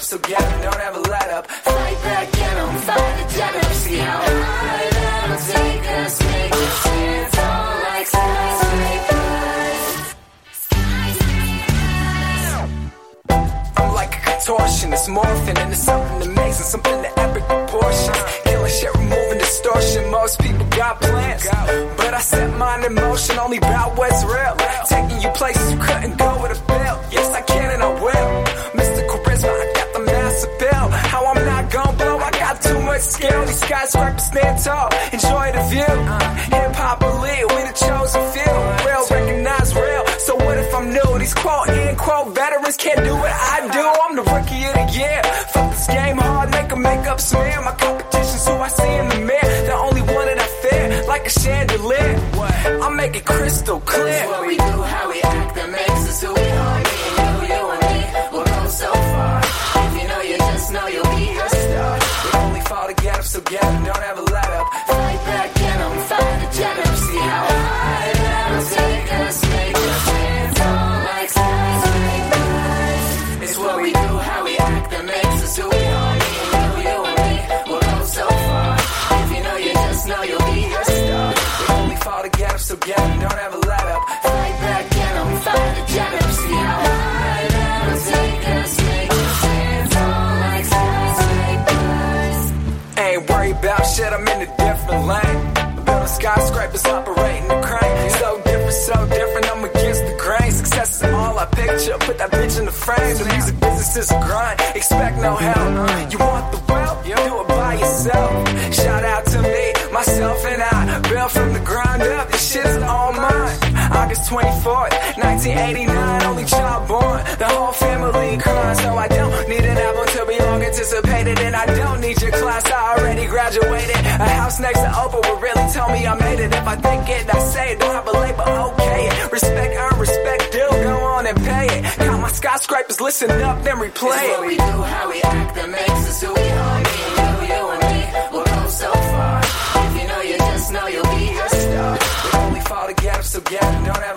so get up, don't ever let up. Fight back, get 'em, fight the jet up. See how high that'll take us, make us stand tall like skyscrapers. I'm like a contortionist, morphing into something amazing, something to epic proportions. Killing shit, removing distortion. Most people got plans, but I set mine in motion, only about what's real. Taking you places you couldn't go with a bill. Yes, I can and I will. Mr. Charisma, I got the mass appeal. How I'm not gon' blow, I got too much skill. These skyscrapers stand tall, enjoy the view. Hip-hop elite, we the chosen few. Real, recognize real, so what if I'm new? These quote-unquote veterans can't do what I do. I'm the rookie of the year. Fuck this game hard, make a makeup smear. My competition's who I see in the mirror. The only one that I fear, like a chandelier. I make it crystal clear. It's what we do, how we act, that makes us who we are. Me and you and me, we'll go so far. If you know, you just know you'll be a star. We only fall to get up, so get up, don't ever let up. Fight back, get 'em, fight the jet up. See how high that'll take us, make us stand tall like skyscrapers. It's what we do, how we act, that makes us who we are. Me and you and me, we'll go so far. If you know, you just know you'll be a star. We only fall to get up, so get up, don't ever let up. Fight back, get 'em, fight the jet up. See how high that'll take us, make us stand tall like skyscrapers. Ain't worried about shit, I'm in a different lane. Building skyscrapers, operating the crane. So different, I'm against the grain. Success is all I picture, put that bitch in the frame. The music business is a grind, expect no help. You want the wealth, do it by yourself. Shout out to me, myself and I, built from the ground up, this shit's all mine. August 24th, 1989, only child born. The whole family crying, so I don't need an album to be long anticipated. And I don't need your class, I already graduated. A house next to Oprah would really tell me I made it. If I think it, I say it, don't have a label, okay it. Respect, earn respect, due, go on and pay it. Count my skyscrapers, listen up, then replay It's it. what we do, how we act, that makes us who we are. Me and you and me, we'll go so far. If you know, you just know you'll be a star. We only fall to get up, so get up, don't ever